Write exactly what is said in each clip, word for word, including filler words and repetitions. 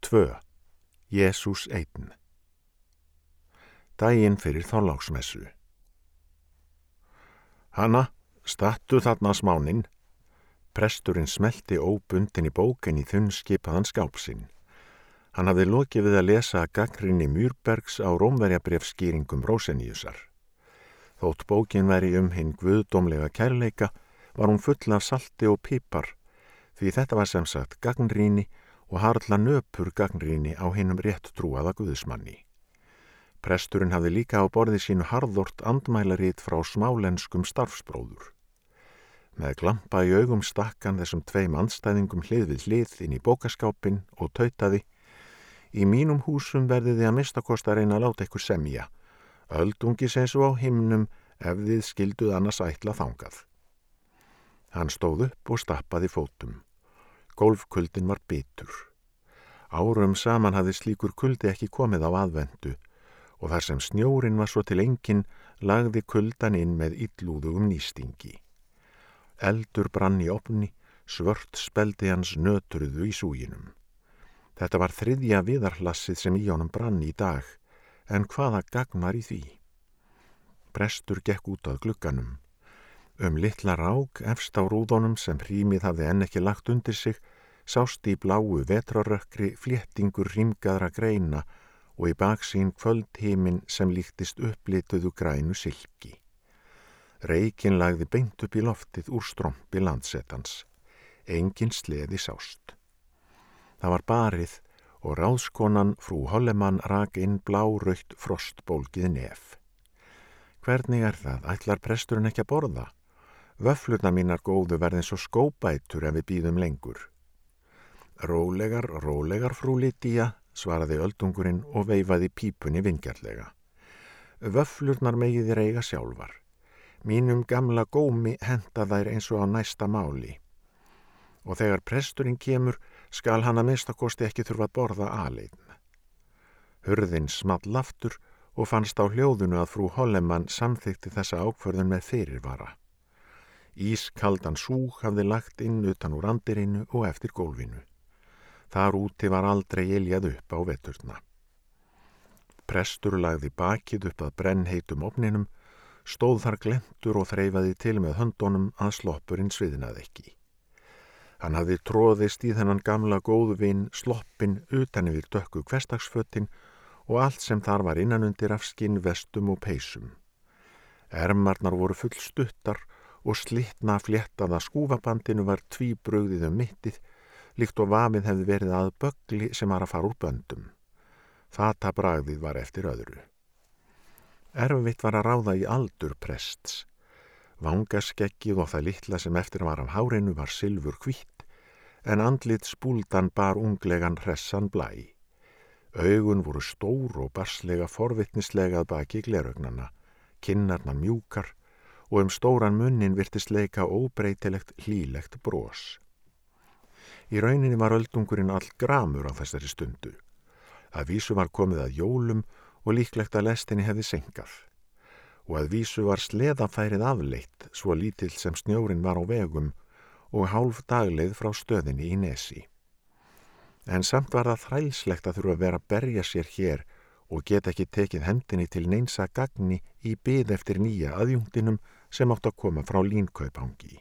tvö. Jesús einn. Daginn fyrir Þorláksmessu. Hanna, stattu þarna smáninn. Presturinn smelti óbundin í bókin í þunnskipaðan skáp sinn. Hann hafði lokið við að lesa gagnrýni Mýrbergs á Rómverjabrefskýringum Róseníusar. Þótt bókin væri um hinn guðdómlega kærleika, var hún full af salti og pipar, því þetta var sem sagt gagnrýni og harla nöpur gagnrýni á hinum rétt trúaða guðsmanni. Presturinn hafði líka á borði sínu harðort andmælarit frá smálenskum starfsbróður. Með glampa í augum stakk hann þessum tveim andstæðingum hlið við hlið inn í bókaskápinn og tautaði: Í mínum húsum verðið þið að minnstakosti að reyna að láta ykkur semja. Öldungis eins og á himnum ef þið skilduð annars ætla þangað. Hann stóð upp og stappaði fótum. Gólfkuldin var bitur. Árum saman hafði slíkur kuldi ekki komið á aðvendu og þar sem snjórinn var svo til enginn lagði kuldan inn með illúðugum nístingi. Eldur brann í ofni, svört speldi hans nötruðu í súginum. Þetta var þriðja viðarhlassið sem í honum brann í dag, en hvaða gagn var í því? Prestur gekk út að glugganum. Um litla rák efst á rúðunum sem hrímið hafði enn ekki lagt undir sig, sást í bláu vetrarrökkri fléttingur hrímgaðra greina og í baksín kvöldhiminn sem líktist upplituðu grænu silki. Reykinn lagði beint upp í loftið úr strompi landsetans. Engin sleði sást. Það var barið og ráðskonan frú Hollemann rak inn blárautt frostbólgið nef. Hvernig er það? Ætlar presturinn ekki að borða? Vöfflurnar mínar góðu verði eins og skóbætur ef við bíðum lengur. Rólegar, rólegar, frú Lydía, svaraði öldungurinn og veifaði pípunni vingjarlega. Vöfflurnar megið þér eiga sjálfar. Mínum gamla gómi henta þær eins og á næsta máli. Og þegar presturinn kemur, skal hann að minnstakosti ekki þurfa að borða aleinn. Hurðin small aftur og fannst á hljóðunu að frú Hollemann samþykti þessa ákvörðun með fyrirvara. Ískaldan súg hafði lagt inn utan úr andirinu og eftir gólfinu. Þar úti var aldrei iljað upp á veturna. Prestur lagði bakið upp að brennheitum ofninum, stóð þar glentur og þreifaði til með höndunum að sloppurinn sviðnaði ekki. Hann hafði tróðist í þennan gamla góðvin sloppinn utan yfir dökku hversdagsfötin og allt sem þar var innanundir af skinnvestum og peysum. Ermarnar voru full stuttar og slitna fléttaða skúfabandinu var tvíbrugðið um mittið, líkt og vafið hefði verið að böggli sem var að fara úr böndum. Fatabragðið var eftir öðru. Erfitt var að ráða í aldur prests. Vangaskeggið og það litla sem eftir var af hárinu var silfur hvítt, en andlit spúldan bar unglegan hressan blæ. Augun voru stór og barslega forvitnislega að baki gleraugnanna, kinnarnar mjúkar og um stóran munnin virtist leika óbreytilegt hlýlegt bros. Í rauninni var öldungurinn all gramur á þessari stundu. Að vísu var komið að jólum og líklegt að lestinni hefði senkað. Og að vísu var sleðafærið afleitt, svo lítill sem snjórinn var á vegum og hálf dagleið frá stöðinni í Nesi. En samt var það þrælslegt að þurfa að vera að berja sér hér og geta ekki tekið hendinni til neinsa gagni í bið eftir nýja aðjungtinum sem átt að koma frá Línkaupangi.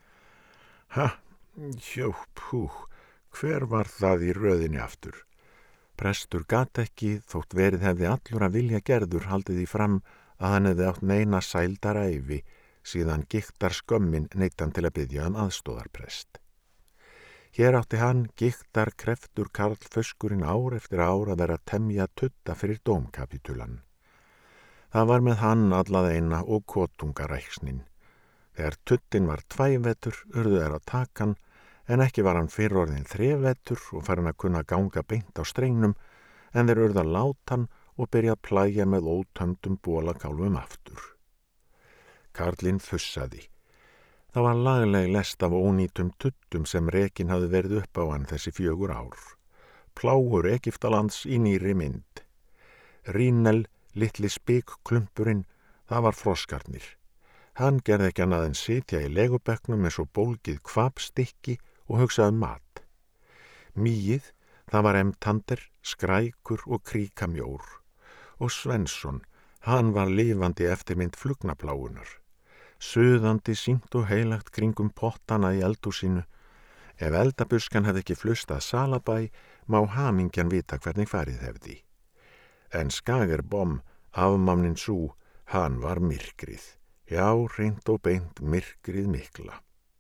Ha, jó, pú, hver var það í röðinni aftur? Prestur gat ekki, þótt verið hefði allur að vilja gerður haldið í fram að hann hefði átt neina sældaræfi síðan giktar skömmin neittan til að biðja um aðstóðarprest. Hér átti hann, giktar kreftur karlföskurinn ár eftir ár að vera að temja tutta fyrir dómkapitulan. Það var með hann allað eina og kotungaræksnin. Þegar tuttin var tvævetur urðu er að taka hann, en ekki var hann fyrr orðin þrefvetur og farin að kunna ganga beint á strengnum, en þeir urðu að láta hann og byrja að plæja með ótömdum bólakálfum aftur. Karlinn fussaði. Það var lagleg lest af ónýtum tuttum sem rekin hafði verið upp á hann þessi fjögur ár. Plágur Egyptalands í nýri mynd. Rínel, litli spikklumpurinn, það var froskarnir. Hann gerði ekki annað en sitja í legubekknum eins og bólgið kvapstykki og hugsaði mat. Mýið, Það var Emtander, skrækur og kríkamjór, og Svensson, hann var lifandi eftirmynd flugnapláunar, suðandi sýnt og heilagt kringum pottana í eldhúsinu. Ef eldabuskan hefði ekki flust að Salabæ, má hamingjan vita hvernig farið hefði. En Skagerbom, afmánin sú, hann var myrkrið, já, hreint og beint myrkrið mikla.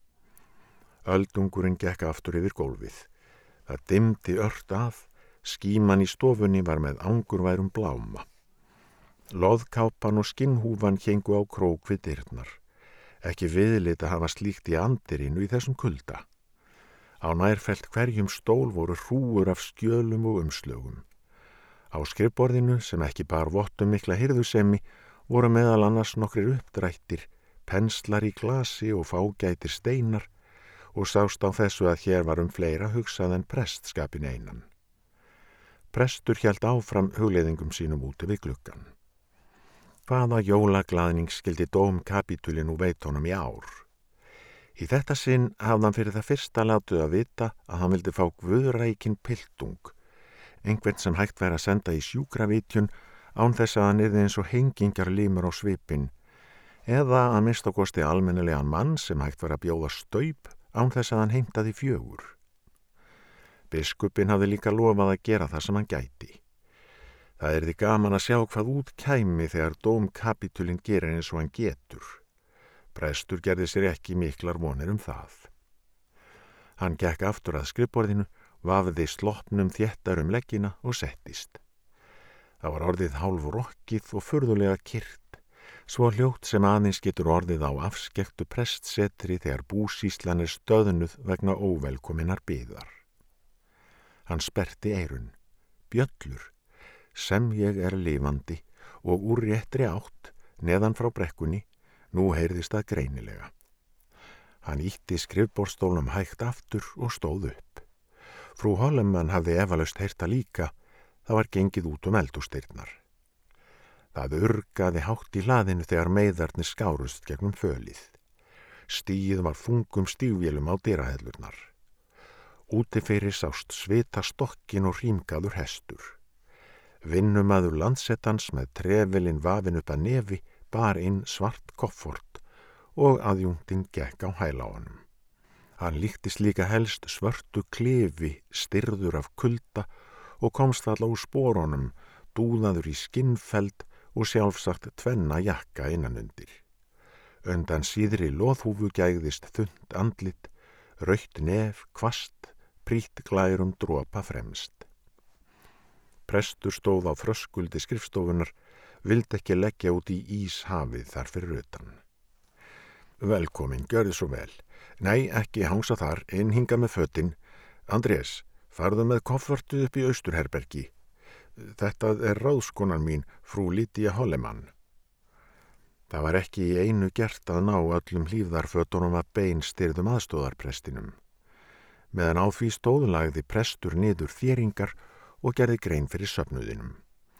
Öldungurinn gekk aftur yfir gólfið. Það dimmdi ört að, skíman í stofunni var með angurværum bláma. Loðkápan og skinnhúfan héngu á krók við dyrnar. Ekki viðlit að hafa slíkt í andirinu í þessum kulda. Á nærfellt hverjum stól voru hrúgur af skjölum og umslögum. Á skrifborðinu, sem ekki bar vottum mikla hirðusemi, voru meðal annars nokkrir uppdrættir, penslar í glasi og fágætir steinar, og sást á þessu að hér var um fleira hugsað en prestskapin einan. Prestur hélt áfram hugleiðingum sínum úti við gluggan. Hvaða jólaglaðning skildi dómkapítuli nú veit honum í ár? Í þetta sinn hafði hann fyrir það fyrsta látið að vita að hann vildi fá guðrækin piltung, einhvern sem hægt væri að senda í sjúkravitjun án þess að hann yrði eins og hengingjar limur á svipinn, eða að minnsta kosti almennilegan mann sem hægt væri að bjóða staup án þess að hann heimtaði fjögur. Biskupinn hafði líka lofað að gera það sem hann gæti. Það yrði gaman að sjá hvað út kæmi þegar dómkapítulinn gerir eins og hann getur. Prestur gerði sér ekki miklar vonir um það. Hann gekk aftur að skrifborðinu, vafði sloppnum þéttar um leggina og settist. Það var orðið hálf rokkið og furðulega kyrrt, svo hljótt sem aðeins getur orðið á afskekktu prestsetri þegar búsýslan er stöðnuð vegna óvelkominnar biðar. Hann sperrti eyrun, bjöllur, sem ég er lifandi, og úr réttri átt, neðan frá brekkunni, nú heyrðist það greinilega. Hann ýtti skrifborðstólnum hægt aftur og stóð upp. Frú Hollemann hafði efalaust heyrta líka, það var gengið út um eldhúsdyrnar. Það urgaði hátt í hlaðinu þegar meiðarnir skárust gegnum fölið. Stíð var þungum stígvélum á dyrahellurnar. Úti fyrir sást svita stokkin og hrímgaður hestur. Vinnumaður landsettans með trefilinn vafinn upp að nefi bar inn svart koffort og aðjúngtinn gekk á hæla á honum. Hann líktist líka helst svörtu klifi stirður af kulda og komst alla úr spórunum, dúðaður í skinnfeld og sjálfsagt tvenna jakka innanundir. Undan síðri loðhúfu gægðist þunnt andlit, rautt nef, kvast, prýtt glærum dropa fremst. Prestur stóð á þröskuldi skrifstofunar, vildi ekki leggja út í íshafið þar fyrir utan. Velkomin, gjörðu svo vel. Nei, ekki hangsa þar, inn hinga með fötin. Andrés, farðu með koffortið upp í austurherbergi. Þetta er ráðskonan mín, frú Lydia Hollemann. Það var ekki í einu gert að ná öllum hlífðarfötunum að beinstyrðum aðstóðarprestinum. Meðan á því stóðlagði prestur niður þéringar og gerði grein fyrir söfnuðinum.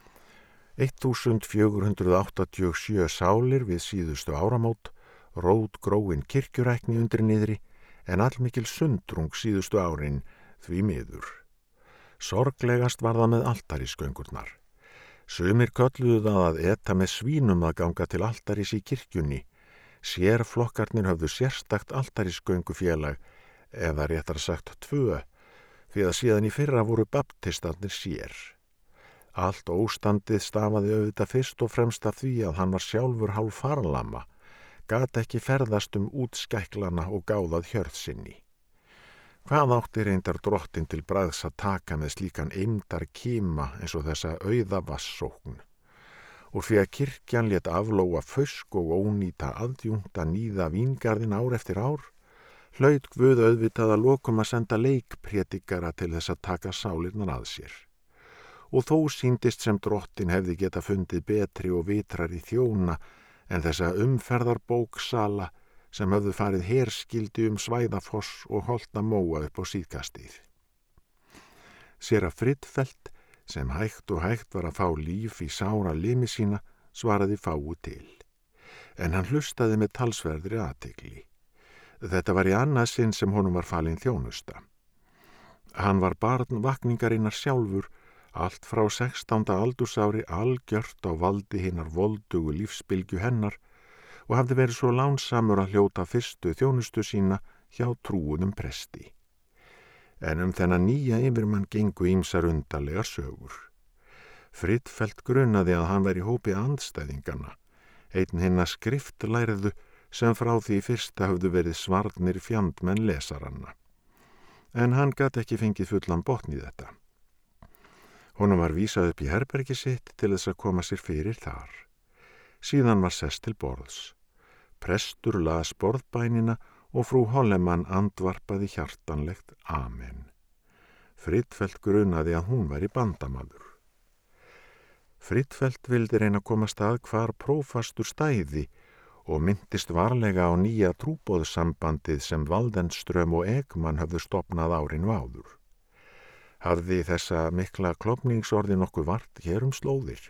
fjórtán hundruð áttatíu og sjö sálir við síðustu áramót, rót gróin kirkjurækni undir niðri, en allmikil sundrung síðustu árin því miður. Sorglegast var það með altarisgöngurnar. Sumir kölluðu það að eta með svínum að ganga til altaris í kirkjunni. Sérflokkarnir höfðu sérstakt altarisgöngufélag, eða réttar sagt tvö, því að síðan í fyrra voru baptistarnir sér. Allt óstandið stafaði auðvitað fyrst og fremst af því að hann var sjálfur hálf farlama, gat ekki ferðast um útskæklana og gáðað hjörð sinni. Hvað átti reyndar drottin til bragðs að taka með slíkan eymdar kima eins og þessa auða vassókn? Og því að kirkjan lét aflóa fösk og ónýta aðjúnta nýða víngarðin ár eftir ár, hlaut Guð auðvitað að lokum að senda leikprétikara til þess að taka sálirnar að sér. Og þó sýndist sem drottin hefði geta fundið betri og vitrari þjóna en þessa umferðarbóksala sem höfðu farið herskildi um Svæðafoss og Holtamóa upp á síðkastið. Séra Friðfeldt, sem hægt og hægt var að fá líf í sára limi sína, svaraði fáu til. En hann hlustaði með talsverðri athygli. Þetta var í annað sinn sem honum var falin þjónusta. Hann var barn vakningarinnar sjálfur, allt frá sextánda aldursári algjört á valdi hinnar voldugu lífsbylgju hennar og hafði verið svo lánsamur að hljóta fyrstu þjónustu sína hjá trúuðum presti. En um þennan nýja yfirmann gengu ýmsar undarlegar sögur. Friðfeldt grunaði að hann væri í hópi andstæðinganna, einn hinna skriftlærðu sem frá því fyrsta höfðu verið svarnir fjandmenn lesaranna. En hann gat ekki fengið fullan botn í þetta. Honum var vísað upp í herbergi sitt til þess að koma sér fyrir þar. Síðan var sest til borðs. Prestur las borðbænina og frú Hollemann andvarpaði hjartanlegt amen. Friðfeldt grunaði að hún væri bandamaður. Friðfeldt vildi reyna að komast að hvar prófastur stæði og myndist varlega á nýja trúboðssambandið sem Waldenström og Ekman höfðu stofnað árinu áður. Hafði þessa mikla klofningsorði nokkuð vart hér um slóðir.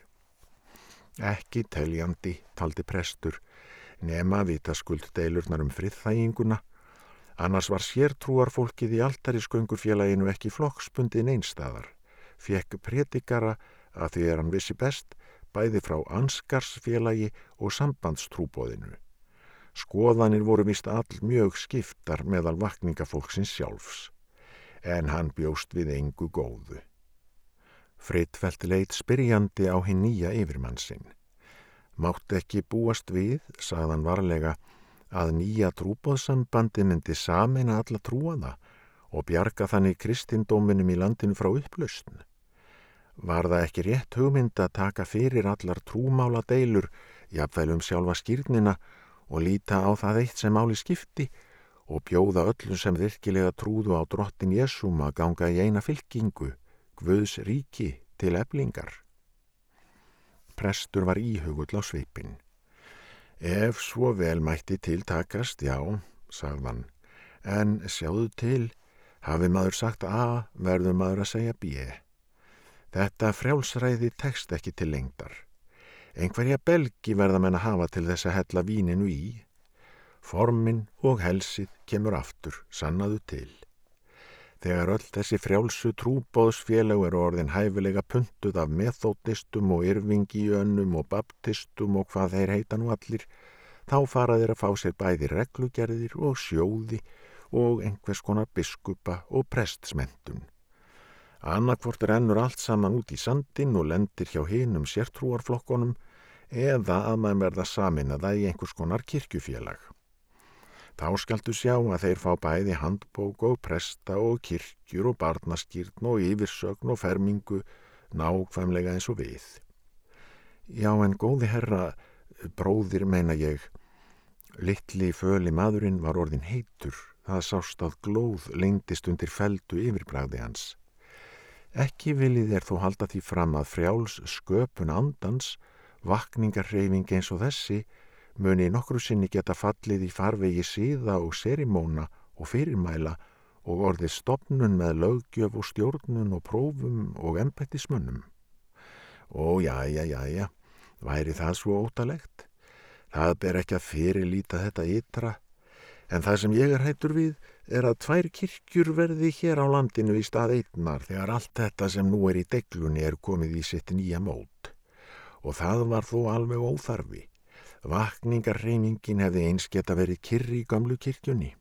Ekki teljandi, taldi prestur, nema vitaskuld deilurnar um friðþæginguna, annars var sértrúarfólkið í altarisköngufélaginu ekki flokksbundin einstaðar, fékk predikara að því er hann vissi best, bæði frá Anskarsfélagi og sambandstrúboðinu. Skoðanir voru víst all mjög skiptar meðal vakningafólksins sjálfs, en hann bjóst við engu góðu. Friðfeldt leit spyrjandi á hinn nýja yfirmann sinn. Mátti ekki búast við, sagðan varlega, að nýja trúboðssambandi myndi sameina alla trúaða og bjarga þannig kristindóminum í landinu frá upplausn. Var það ekki rétt hugmynd að taka fyrir allar trúmála deilur, jafnvel um sjálfa skírnina og líta á það eitt sem máli skipti og bjóða öllum sem virkilega trúðu á drottin Jesúm að ganga í eina fylkingu, Guðs ríki til eflingar? Prestur var íhugull á svipinn. Ef svo vel mætti tiltakast, já, sagðan, en sjáðu til, hafi maður sagt A, verður maður að segja B. Þetta frjálsræði tekst ekki til lengdar. Einhverja belgi verða menn að hafa til þess að hella víninu í. Formin og helsið kemur aftur, sannaðu til. Þegar öll þessi frjálsu trúboðsfélög eru orðin hæfilega puntuð af meþódistum og yrfingiönum og baptistum og hvað þeir heita nú allir, þá fara þeir að fá sér bæði reglugerðir og sjóði og einhvers konar biskupa og prestsmentun. Annarkvort rennur allt saman út í sandinn og lendir hjá hinum sértrúarflokkonum eða að maður verða sameinaða í einhvers konar kirkjufélag. Þá skaltu sjá að þeir fá bæði handbók og presta og kirkjur og barnaskírn og yfirsögn og fermingu nákvæmlega eins og við. Já, en góði herra, bróðir meina ég, litli föli maðurinn var orðinn heitur, það sást að glóð leyndist undir feldu yfirbragði hans. Ekki viljið þér þó halda því fram að frjáls sköpun andans, vakningarhreyfing eins og þessi, muni nokkru sinni geta fallið í farvegi siða og serimóna og fyrirmæla og orðið stofnun með löggjöf og stjórnun og prófum og embættismönnum. Ó, jæja, jæja, væri það svo óttalegt? Það ber ekki að fyrirlíta þetta ytra, en það sem ég er hættur við er að tvær kirkjur verði hér á landinu í stað einnar þegar allt þetta sem nú er í deglunni er komið í sitt nýja mót. Og það var þó alveg óþarfi. Vakningarhreyfingin hefði eins geta verið kyrr í gömlu kirkjunni.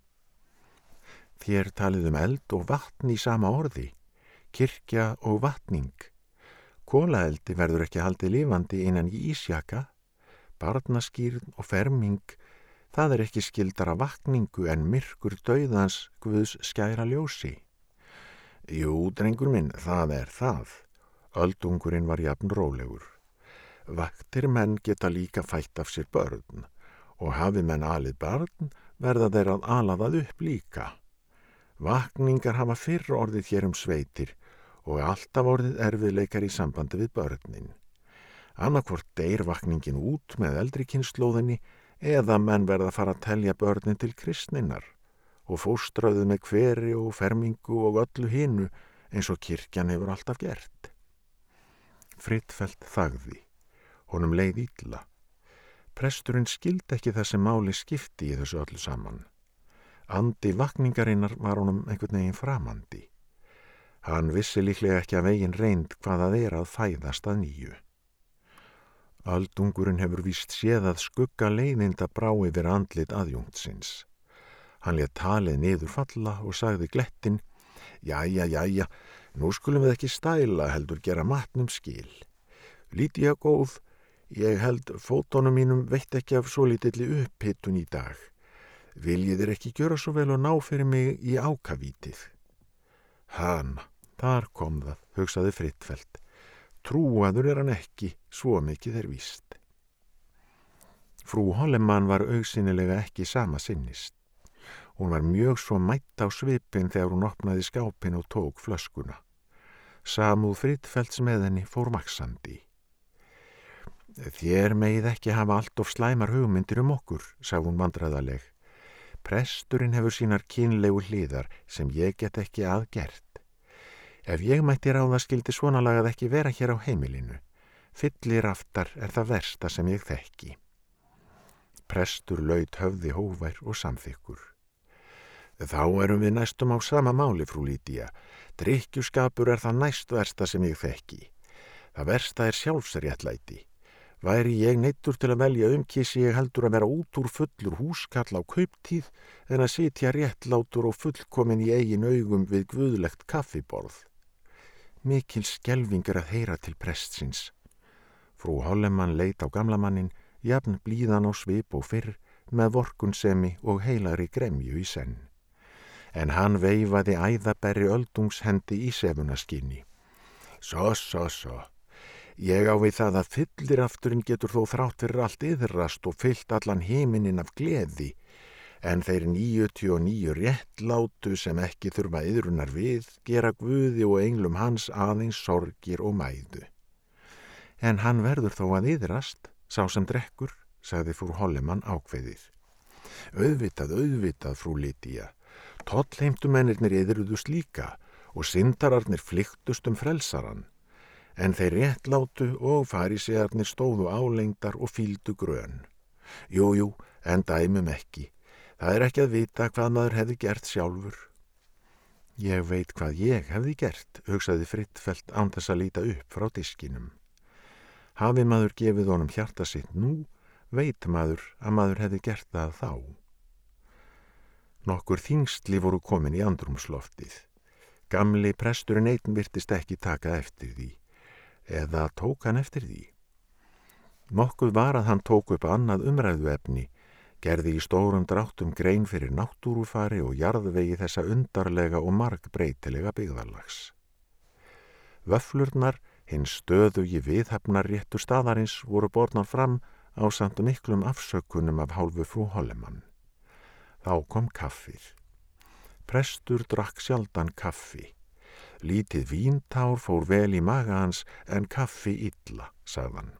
Þér talið um eld og vatn í sama orði, kirkja og vatning. Kolaeldi verður ekki haldið lifandi innan í ísjaka, barnaskírn og ferming, það er ekki skildara vakningu en myrkur dauðans Guðs skæra ljósi. Jú, drengur minn, það er það. Öldungurinn var jafn rólegur. Vaktir menn geta líka fætt af sér börn og hafi menn alið barn verða þeir að ala það upp líka. Vakningar hafa fyrr orðið hér um sveitir og alltaf orðið erfiðleikar í sambandi við börnin. Annarkvort deyr vakningin út með eldri kynslóðinni eða menn verða að fara að telja börnin til kristninnar og fóströðu með hveri og fermingu og öllu hinu eins og kirkjan hefur alltaf gert. Friðfeldt þagði. Honum leið illa. Presturinn skildi ekki þessi máli skipti í þessu öllu saman. Andi vakningarinnar var honum einhvern veginn framandi. Hann vissi líklega ekki að veginn reynd hvað það er að fæðast að nýju. Öldungurinn hefur víst séð að skugga leiðinda brá yfir andlit aðjúntsins. Hann lét talið niður falla og sagði glettin: Jæja, jæja, nú skulum við ekki stæla heldur gera matnum skil. Lítið góð, ég held fótunum mínum veitt ekki af svo lítilli upphitun í dag. Viljið þér ekki gjöra svo vel og ná fyrir mig í ákavítið? Hana, þar kom það, hugsaði Frittfeld. Trúaður er hann ekki, svo mikið er víst. Frú Hollemann var augsýnilega ekki sama sinnist. Hún var mjög svo mætt á svipinn þegar hún opnaði skápinn og tók flöskuna. Samúð Frittfelds með henni fór vaxandi. Þér megið ekki hafa allt of slæmar hugmyndir um okkur, sagði hún vandræðaleg. Presturinn hefur sínar kynlegu hliðar sem ég get ekki aðgert. Ef ég mætti ráða skildi svona lagað ekki vera hér á heimilinu. Fyllir aftar er það versta sem ég þekki. Prestur laut höfði hófær og samþykkur. Þá erum við næstum á sama máli, frú Lydía. Drykkjuskapur er það næst versta sem ég þekki. Það versta er sjálfsréttlæti. Væri ég neyddur til að velja umkísi ég heldur að vera út úr fullur húskall á kauptíð en að sitja réttlátur og fullkomin í eigin augum við guðlegt kaffiborð. Mikil skelfing er að heyra til prestsins. Frú Hollemann leit á gamlamannin, jafn blíðan á svip og fyrr, með vorkunnsemi og heilagri gremju í senn. En hann veifaði æðaberri öldungshendi í sefunaskinni. Svo, svo, svo. Ég á við það að fyllirafturinn getur þó þrátt fyrir allt iðrast og fyllt allan heiminin af gleði, en þeir níutíu og níu réttlátu sem ekki þurfa iðrunar við gera Guði og englum hans aðeins sorgir og mæðu. En hann verður þó að iðrast, sá sem drekkur, sagði frú Hollemann ákveðið. Auðvitað, auðvitað, frú Lydía. Tollheimtumennirnir iðruðust líka og syndararnir flykktust um frelsaran. En þeir réttlátu og farísearnir stóðu álengdar og fíldu grön. Jú, jú, en dæmum ekki. Það er ekki að vita hvað maður hefði gert sjálfur. Ég veit hvað ég hefði gert, hugsaði Frittfeld án þess að líta upp frá diskinum. Hafi maður gefið honum hjarta sitt nú, veit maður að maður hefði gert það þá. Nokkur þyngsli voru komin í andrúmsloftið. Gamli presturinn einn virtist ekki taka eftir því. Eða tók hann eftir því? Nokkuð var að hann tók upp annað umræðuefni, gerði í stórum dráttum grein fyrir náttúrufari og jarðvegi þessa undarlega og margbreytilega byggðarlags. Vöfflurnar, hinn stöðugi viðhafnarréttu staðarins, voru bornar fram ásamt miklum afsökunum af hálfu frú Hollemann. Þá kom kaffið. Prestur drakk sjaldan kaffi. Lítið víntár fór vel í maga hans en kaffi illa, sagðan.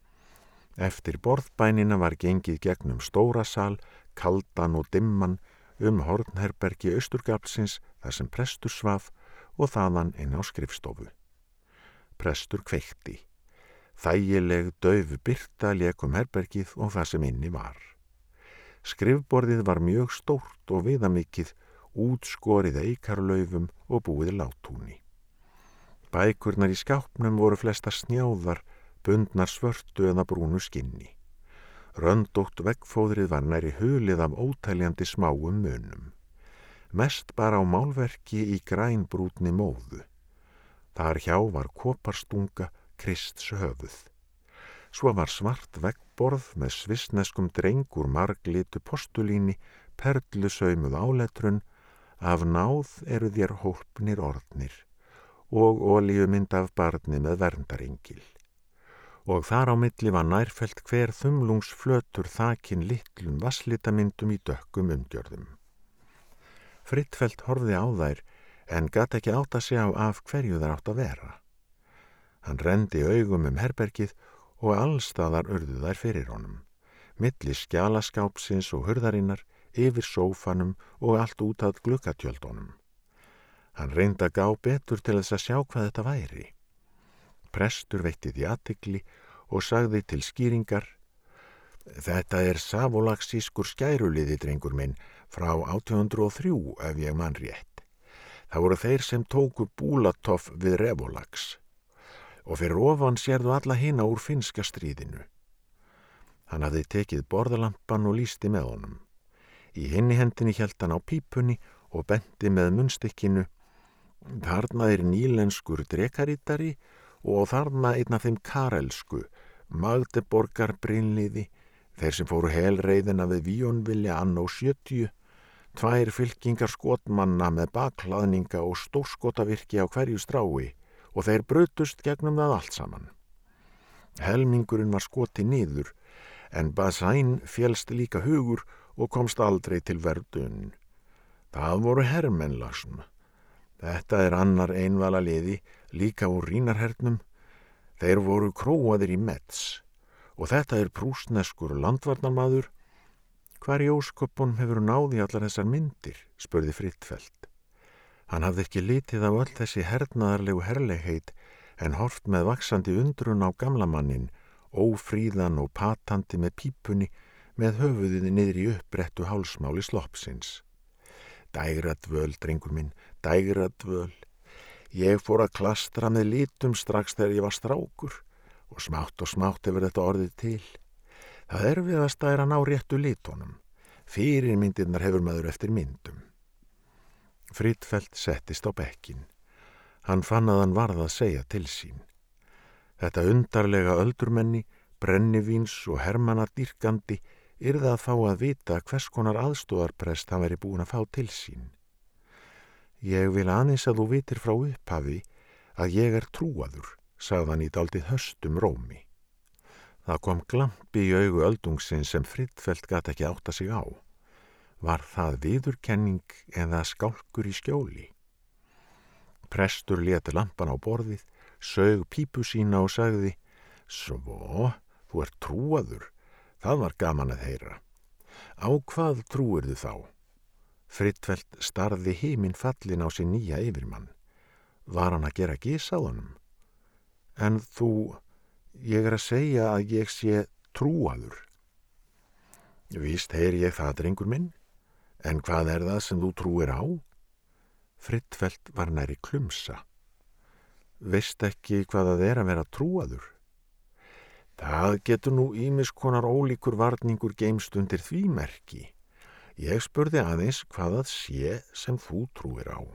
Eftir borðbænina var gengið gegnum stóra sal, kaldan og dimman, um hornherbergi austurgaflsins þar sem prestur svaf og þaðan inn á skrifstofu. Prestur kveikti. Þægileg dauf birta lék um herbergið og það sem inni var. Skrifborðið var mjög stórt og viðamikið, útskorið eikarlaufum og búið látúni. Bækurnar í skápnum voru flestar snjáðar, bundnar svörtu eða brúnu skinni. Röndótt veggfóðrið var nærri hulið af óteljandi smáum munum. Mest bara á málverki í grænbrúnni móðu. Þar hjá var koparstunga Krists höfuð. Svo var svart veggborð með svissneskum drengur marglitu postulíni, perlusaumuð áletrun, af náð eru þér hólpnir orðnir, og olíumynd af barni með verndarengil. Og þar á milli var nærfellt hver þumlungsflötur þakin litlum vasslitamyndum í dökkum umgjörðum. Frittfeld horfði á þær, en gat ekki átt að sjá af hverju þær átt að vera. Hann renndi augum um herbergið og allstaðar urðu þær fyrir honum, milli skjalaskápsins og hurðarinnar, yfir sófanum og allt út að gluggatjöldunum. Hann reyndi að gá betur til þess að sjá hvað þetta væri. Prestur veitti því athygli og sagði til skýringar: Þetta er savolaxískur skæruliði, drengur minn, frá átján hundruð og þrjú ef ég man rétt. Það voru þeir sem tóku Búlatoff við Revolax og fyrir ofan sérðu alla hina úr finnska stríðinu. Hann hafði tekið borðalampan og lýsti með honum. Í hinni hendinni hélt hann á pípunni og benti með munnstykkinu. Þarna er nýlenskur drekarítari og þarna einn af þeim karelsku, Magdeborgar Brynliði, þeir sem fóru helreiðina við Víonvilja annó sjötíu, tvær fylkingar skotmanna með bakhlaðninga og stórskotavirki á hverju strái og þeir brutust gegnum það allt saman. Helmingurinn var skoti niður, en Bazaine félst líka hugur og komst aldrei til Verdun. Það voru hermenn Larsson. Þetta er annar einvala liði, líka úr Rínarhernum. Þeir voru króaðir í Metz og þetta er prússneskur landvarnarmaður. Hvar í ósköpunum hefur náði allar þessar myndir, spurði Frittfeldt. Hann hafði ekki litið á öll þessi hernaðarlegu herlegheit en horft með vaxandi undrun á gamla mannin, ófríðan og patandi með pípunni, með höfuðið niður í uppbrettu hálsmáli sloppsins. Dægradvöl, drengur minn, dægradvöl. Ég fór að klastra með litum strax þegar ég var strákur og smátt og smátt hefur þetta orðið til. Það erfiðasta er að ná réttu litunum. Fyrirmyndirnar hefur maður eftir myndum. Frittfeldt settist á bekkin. Hann fann að hann varð að segja til sín. Þetta undarlega öldurmenni, brennivíns og hermannadýrkandi yrði að fá að vita hvers konar aðstoðarprest hann væri búin að fá til sín. Ég vil aðeins að þú vitir frá upphafi að ég er trúaður, sagði hann í dálítið höstum rómi. Það kom glampi í augu öldungsins sem Frittfeldt gat ekki átta sig á. Var það viðurkenning eða skálkur í skjóli? Prestur lét lampan á borðið, saug pípu sína og sagði: Svo, þú ert trúaður, það var gaman að heyra. Á hvað trúirðu þá? Frittfeldt starði himinn fallin á sin nýja yfirmann. Var hann að gera gys á honum? En þú, ég er að segja að ég sé trúaður. Víst heyri ég það, drengur minn, en hvað er það sem þú trúir á? Frittfeldt var nærri klumsa. Veist ekki hvað það er að vera trúaður? Það getur nú ýmis konar ólíkur varningur geymst undir því merki. Ég spurði aðeins hvað það sé sem þú trúir á.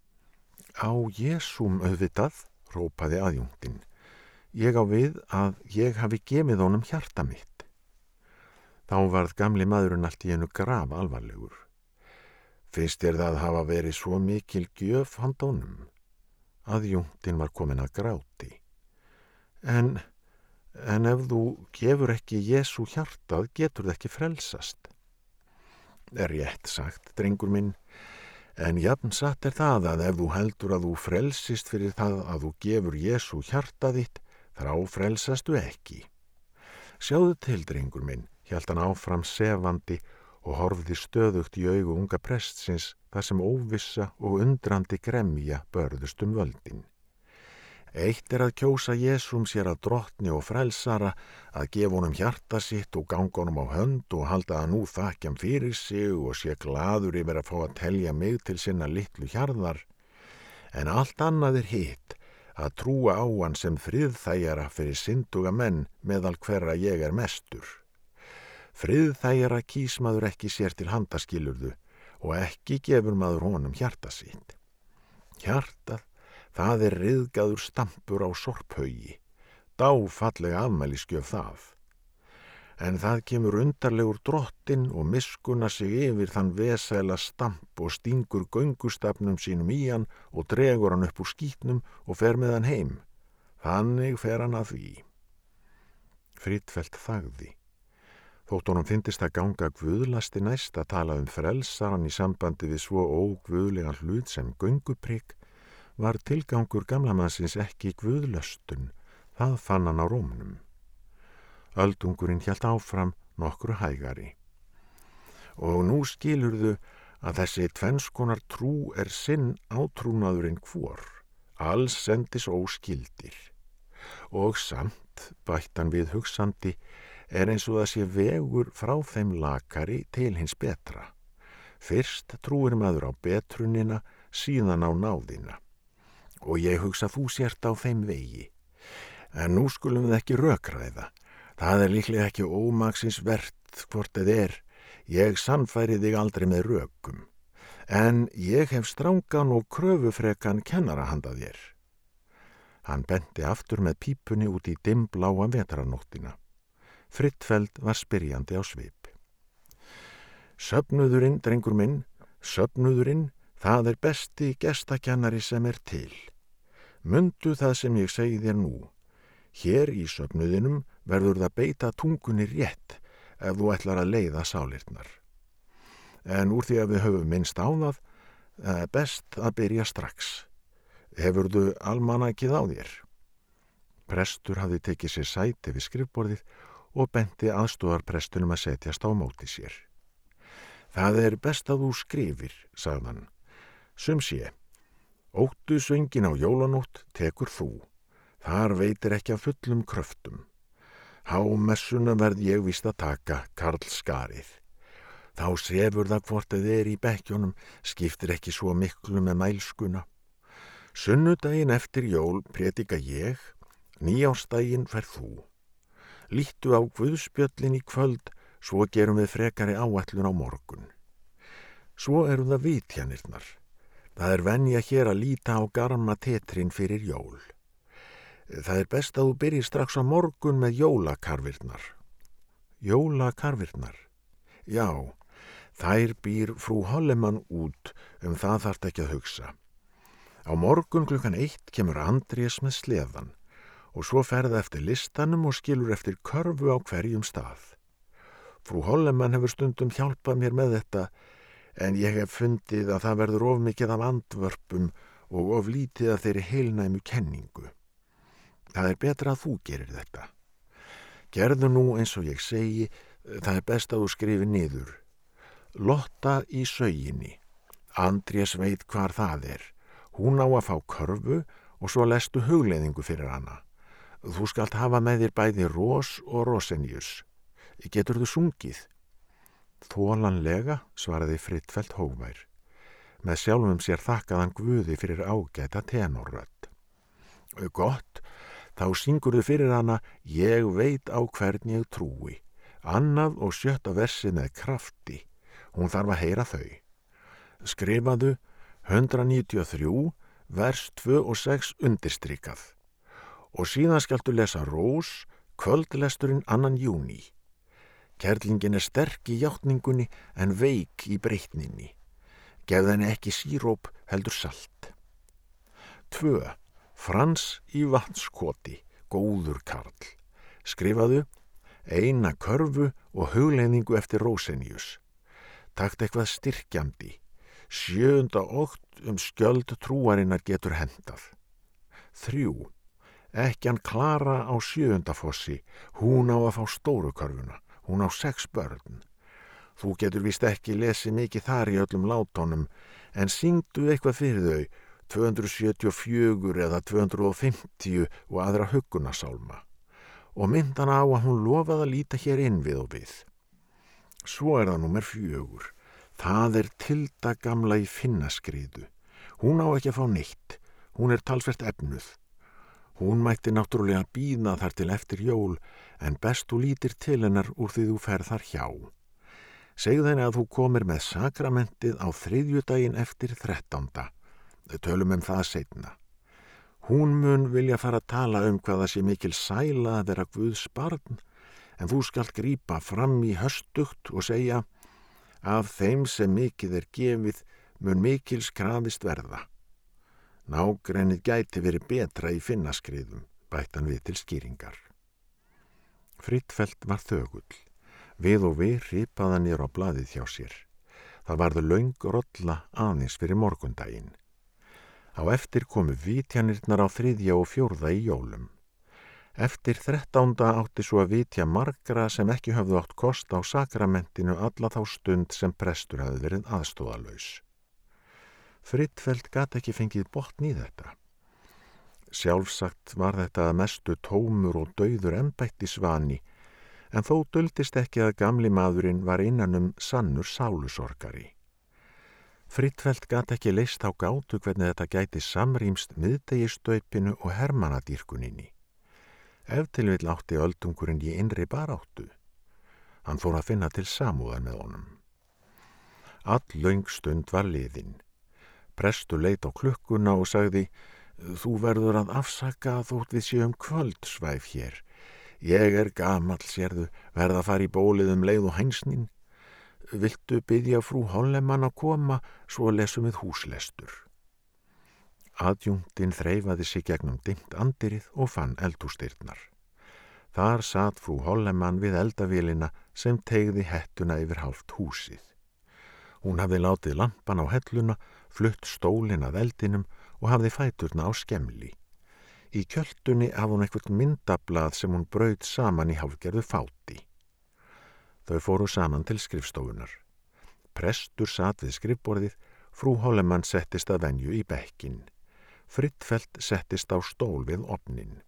Á Jesúm auðvitað, rópaði aðjúngtinn. Ég á við að ég hafi gefið honum hjarta mitt. Þá varð gamli maðurinn allt í einu graf alvarlegur. Finnst þér það hafa verið svo mikil gjöf handa honum? Aðjúngtinn var komin að gráti. En, en ef þú gefur ekki Jesú hjartað, getur það ekki frelsast. Er rétt sagt, drengur minn, en jafn satt er það að ef þú heldur að þú frelsist fyrir það að þú gefur Jesú hjartað þitt, þar á frelsastu ekki. Sjáðu til, drengur minn, hélt hann áfram sefandi og horfði stöðugt í augu unga prestsins þar sem óvissa og undrandi gremja börðust um völdin. Eitt er að kjósa Jesúm sér að drottni og frelsara, að gefa honum hjarta sitt og ganga honum á hönd og halda að nú þakkjam fyrir sig og sé glaður yfir að fá að telja mig til sinna litlu hjarðar. En allt annað er hitt, að trúa á hann sem friðþægjara fyrir synduga menn meðal hverra ég er mestur. Friðþægjara kýs maður ekki sér til handaskilurðu og ekki gefur maður honum hjarta sitt. Hjartað, það er ryðgaður stampur á sorphaugi, dáfallega afmælisgjöf það. En það kemur undarlegur drottinn og miskunnar sig yfir þann vesæla stamp og stingur göngustafnum sínum í hann og dregur hann upp úr skítnum og fer með hann heim. Þannig fer hann að því. Frittfeldt þagði. Þótt honum fyndist að ganga guðlasti næst að tala um frelsaran í sambandi við svo óguðlegan hlut sem gönguprikk, var tilgangur gamlamannsins ekki guðlöstun, það fann hann á rómnum. Öldungurinn hélt áfram nokkru hægari. Og nú skilurðu að þessi tvennskonar trú er sinn átrúnaðurinn hvor, alls sendis óskildir. Og samt, bætt hann við hugsandi, er eins og það sé vegur frá þeim lakari til hins betra. Fyrst trúir maður á betrunina síðan á náðina. Og ég hugsa þú sért á þeim vegi. En nú skulum við ekki rökræða. Það er líklega ekki ómaksins vert hvort þið er. Ég sannfæri þig aldrei með rökum. En ég hef strangan og kröfufrekan kennara handa þér. Hann benti aftur með pípunni út í dimmbláa vetrarnóttina. Frittfeld var spyrjandi á svip. Söfnuðurinn, drengur minn, söfnuðurinn, það er besti gestakennari sem er til. Mundu það sem ég segi þér nú. Hér í söfnuðinum verður það beita tungunni rétt ef þú ætlar að leiða sálirnar. En úr því að við höfum minnst á það, er best að byrja strax. Hefurðu almanakið á þér? Prestur hafði tekið sér sæti við skrifborðið og benti aðstoðarprestunum að setjast á móti sér. Það er best að þú skrifir, sagði hann. Sum sé, óttu söngin á jólanótt tekur þú. Þar veitir ekki af fullum kröftum. Hámessuna verð ég víst að taka, Karl Skarið. Þá sefur það hvort þið er í bekkjónum, skiptir ekki svo miklu með mælskuna. Sunnudaginn eftir jól predika ég, nýjársdaginn fer þú. Líttu á guðspjöllin í kvöld, svo gerum við frekari áætlun á morgun. Svo eru það vitjanirnar. Það er venja hér að líta á garma tetrin fyrir jól. Það er best að þú byrjir strax á morgun með jólakarvirnar. Jólakarvirnar? Já, þær býr frú Hollemann út, um það þarft ekki að hugsa. Á morgun klukkan eitt kemur Andrés með sleðan og svo ferða eftir listanum og skilur eftir körfu á hverjum stað. Frú Hollemann hefur stundum hjálpað mér með þetta, en ég hef fundið að það verður of mikið af andvörpum og of lítið af þeirri heilnæmu kenningu. Það er betra að þú gerir þetta. Gerðu nú eins og ég segi, það er best að þú skrifi niður. Lotta í sauginni. Andrés veit hvar það er. Hún á að fá körfu og svo lestu hugleiðingu fyrir hana. Þú skalt hafa með þér bæði Ros og Rosenius. Getur þú sungið? Þolanlega, svaraði Frittfeld hógvær. Með sjálfum sér þakkaðan Guði fyrir ágæta tenorrödd. Gott, þá syngurðu fyrir hana Ég veit á hvern ég trúi. Annað og sjötta versið með krafti. Hún þarf að heyra þau. Skrifaðu hundrað níutíu og þrjú, vers tvö og sex undirstrikað. Og síðan skaltu lesa Rós, kvöldlesturinn annan júní. Kerlingin er sterk í játningunni en veik í breytninni. Gefð henni ekki síróp heldur salt. Tvö. Frans í vatnskoti, góður karl. Skrifaðu eina körfu og hugleiðingu eftir Rosenius. Takt eitthvað styrkjandi. Sjöunda ótt um skjöld trúarinnar getur hendað. Þrjú. Ekkjan Klara á sjöunda fossi. Hún á að fá stóru körfuna. Hún á sex börn. Þú getur víst ekki lesið mikið þar í öllum látunum, en syngdu eitthvað fyrir þau, tvö hundruð sjötíu og fjögur eða tvö hundruð og fimmtíu og aðra huggunarsálma. Og myndana á að hún lofaði að líta hér inn við og við. Svo er það númer fjögur. Það er Tilda gamla í Finnaskriðu. Hún á ekki að fá neitt. Hún er talsvert efnuð. Hún mætti náttúrulega bíða þar til eftir jól, en best þú lítir til hennar úr því þú ferð þar hjá. Segðu henni að þú komir með sakramentið á þriðjudaginn eftir þrettánda. Tölum um það seinna. Hún mun vilja fara að tala um hvað það sé mikil sæla að vera Guðs barn, en þú skalt grípa fram í höstugt og segja af þeim sem mikið er gefið mun mikils krafist verða. Nágrennið gæti verið betra í Finnaskriðum, bætti hann við til skýringar. Frittfeld var þögull. Við og við hripaði hann niður á blaðið hjá sér. Það varðu löng rolla aðeins fyrir morgundaginn. Á eftir komu vitjanirnar á þriðja og fjórða í jólum. Eftir þrettánda átti svo að vitja margra sem ekki höfðu átt kost á sakramentinu alla þá stund sem prestur hafði verið aðstóðalaus. Frittfeld gat ekki fengið botn í þetta. Sjálfsagt var þetta að mestu tómur og dauður embættisvani, en þó duldist ekki að gamli maðurinn var innan um sannur sálusorgari. Friðfeldt gat ekki leyst á gátu hvernig þetta gæti samrýmst miðdegisstaupinu og hermannadýrkuninni. Ef til vill átti öldungurinn í innri baráttu. Hann fór að finna til samúðar með honum. Alllöng stund var liðin. Prestur leit á klukkuna og sagði: Þú verður að afsaka þótt við séum kvöldsvæf hér. Ég er gamall, sérðu, verð að fara í bólið um leið og hænsnin. Viltu biðja frú Hollemann að koma, svo lesum við húslestur. Aðjúngtinn þreifaði sig gegnum dimmt andirið og fann eldhúsdyrnar. Þar sat frú Hollemann við eldavélina sem teygði hettuna yfir hálft húsið. Hún hafði látið lampan á helluna, flutt stólinn að eldinum og hafði fæturna á skemli. Í kjöltunni hafði hún eitthvað myndablað sem hún braut saman í hálfgerðu fáti. Þau fóru saman til skrifstofunar. Prestur sat við skrifborðið, frú Hollemann settist að venju í bekkinn. Friðfeldt settist á stól við ofninn.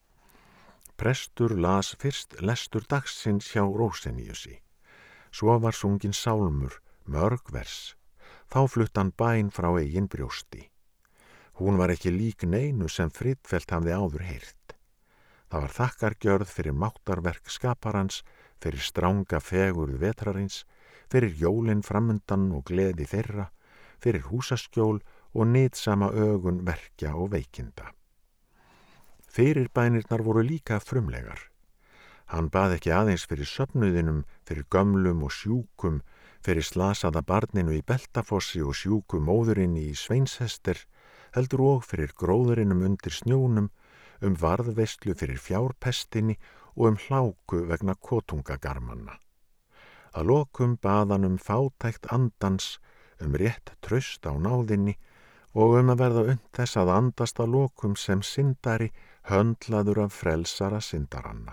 Prestur las fyrst lestur dagsins hjá Róseniusi. Svo var sungin sálmur, mörg vers. Þá flutt hann bæn frá eigin brjósti. Hún var ekki lík neinu sem Friðfeldt hafði áður heyrt. Það var þakkargjörð fyrir máttarverk skaparans, fyrir stranga fegurð vetrarins, fyrir jólin framundan og gleði þeirra, fyrir húsaskjól og nytsama ögun verkja og veikinda. Fyrirbænirnar voru líka frumlegar. Hann bað ekki aðeins fyrir söfnuðinum, fyrir gömlum og sjúkum, fyrir slasaða barninu í Beltafossi og sjúku móðurinni í Sveinshester, heldur og fyrir gróðurinnum undir snjónum, um varðveislu fyrir fjárpestinni og um hláku vegna kotungagarmanna. Að lokum bað hann um fátækt andans, um rétt traust á náðinni og um að verða unnt þess að andast að lokum sem syndari, höndlaður af frelsara syndaranna.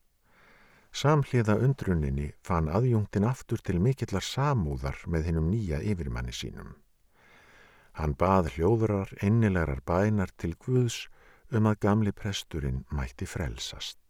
Samhliða undruninni fann aðjúngtinn aftur til mikillar samúðar með hinum nýja yfirmanni sínum. Hann bað hljóðrar innilegar bænar til Guðs um að gamli presturinn mætti frelsast.